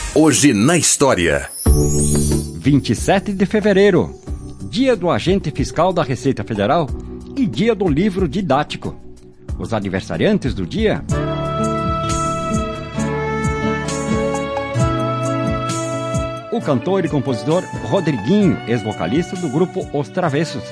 Hoje na história. 27 de fevereiro, dia do agente fiscal da Receita Federal e dia do livro didático. Os aniversariantes do dia: o cantor e compositor Rodriguinho, ex-vocalista do grupo Os Travessos.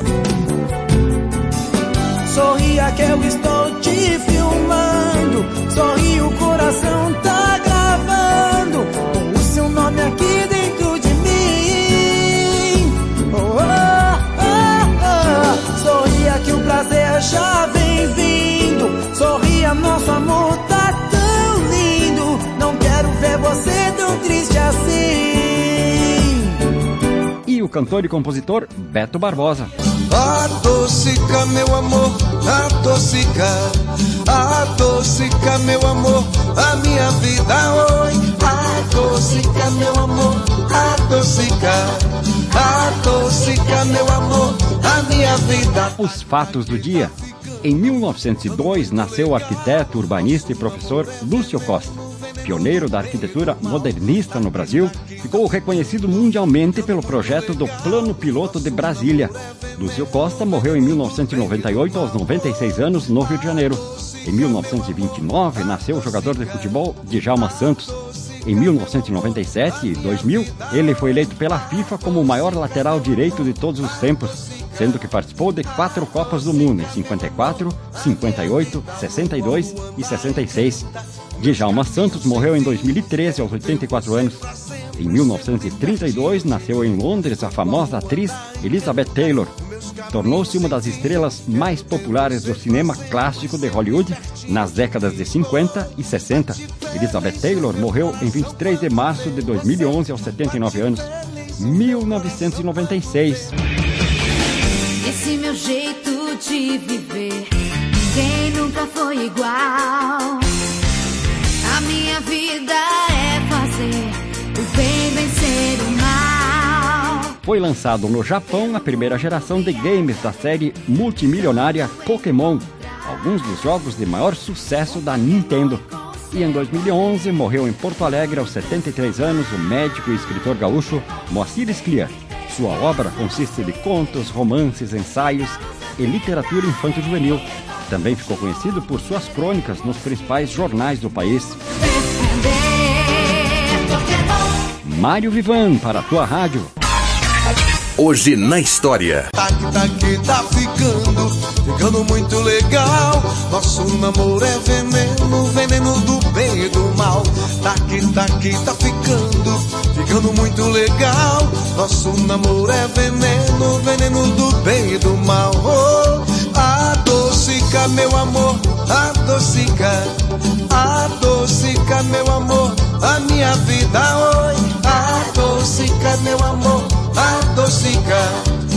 Sorria que eu estou te filmando, sorri, o coração tá gravando com o seu nome aqui dentro de mim. Oh, oh, oh, oh. Sorria que o prazer já vem vindo, sorria, nosso amor tá tão lindo, não quero ver você tão triste assim. E o cantor e compositor Beto Barbosa. Adocica, meu amor, adocica, meu amor, a minha vida, oi. Adocica, meu amor, adocica, meu amor, a minha vida. Os fatos do dia. Em 1902, nasceu o arquiteto, urbanista e professor Lúcio Costa. Pioneiro da arquitetura modernista no Brasil, ficou reconhecido mundialmente pelo projeto do Plano Piloto de Brasília. Lúcio Costa morreu em 1998, aos 96 anos, no Rio de Janeiro. Em 1929, nasceu o jogador de futebol Djalma Santos. Em 1997 e 2000, ele foi eleito pela FIFA como o maior lateral direito de todos os tempos, sendo que participou de 4 Copas do Mundo, em 54, 58, 62 e 66. Djalma Santos morreu em 2013, aos 84 anos. Em 1932, nasceu em Londres a famosa atriz Elizabeth Taylor. Tornou-se uma das estrelas mais populares do cinema clássico de Hollywood nas décadas de 50 e 60. Elizabeth Taylor morreu em 23 de março de 2011, aos 79 anos. 1996. Esse meu jeito de viver, ninguém nunca foi igual. A minha vida é fazer o bem vencer o mal. Foi lançado no Japão a primeira geração de games da série multimilionária Pokémon, alguns dos jogos de maior sucesso da Nintendo. E em 2011 morreu em Porto Alegre, aos 73 anos, o médico e escritor gaúcho Moacir Scliar. Sua obra consiste de contos, romances, ensaios e literatura infanto-juvenil. Também ficou conhecido por suas crônicas nos principais jornais do país. Mário Vivan, para a tua rádio. Hoje na história. Tá ficando muito legal. Nosso namoro é veneno, veneno do bem e do mal. Tá ficando muito legal. Nosso namoro é veneno, veneno do bem e do mal. Oh, adocica, meu amor, adocica, meu amor, a minha vida, oi. Adocica, meu amor, adocica,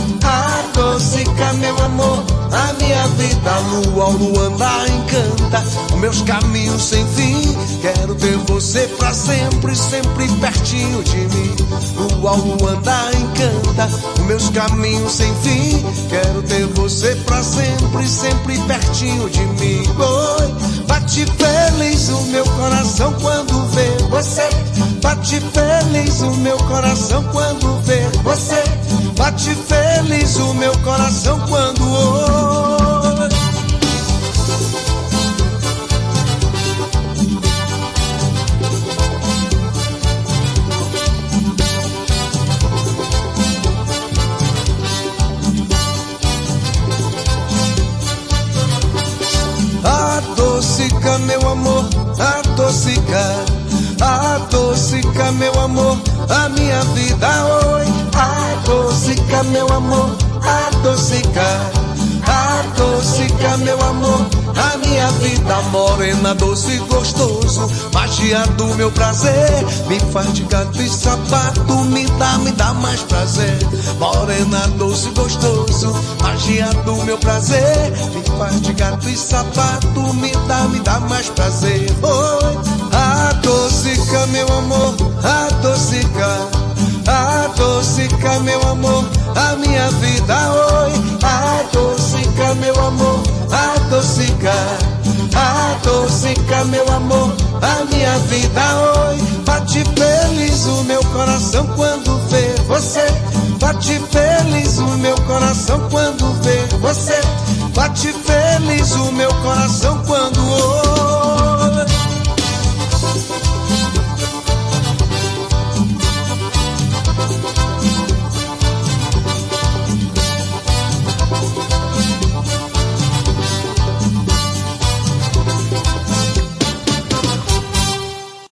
meu amor, a minha vida. Lua, o luanda encanta os meus caminhos sem fim. Quero ter você pra sempre, sempre pertinho de mim. Lua, o luanda encanta os meus caminhos sem fim. Quero ter você pra sempre, sempre pertinho de mim. Oi, bate feliz o meu coração quando vê você. Bate feliz o meu coração quando vê você. Bate feliz o meu coração quando ouve. Adocica, meu amor, adocica, meu amor, a minha vida, oi. Adocica, meu amor, adocica, meu amor, a minha vida. Morena, doce e gostoso, magia do meu prazer, me faz de gato e sapato, me dá mais prazer. Morena, doce e gostoso, magia do meu prazer, me faz de gato e sapato, me dá mais prazer. Oi, adocica, meu amor, adocica, meu amor, a minha vida, oi. Adocica, meu amor, adocica, meu amor, a minha vida, oi. Bate feliz quando vê você. Bate feliz o meu coração quando ouve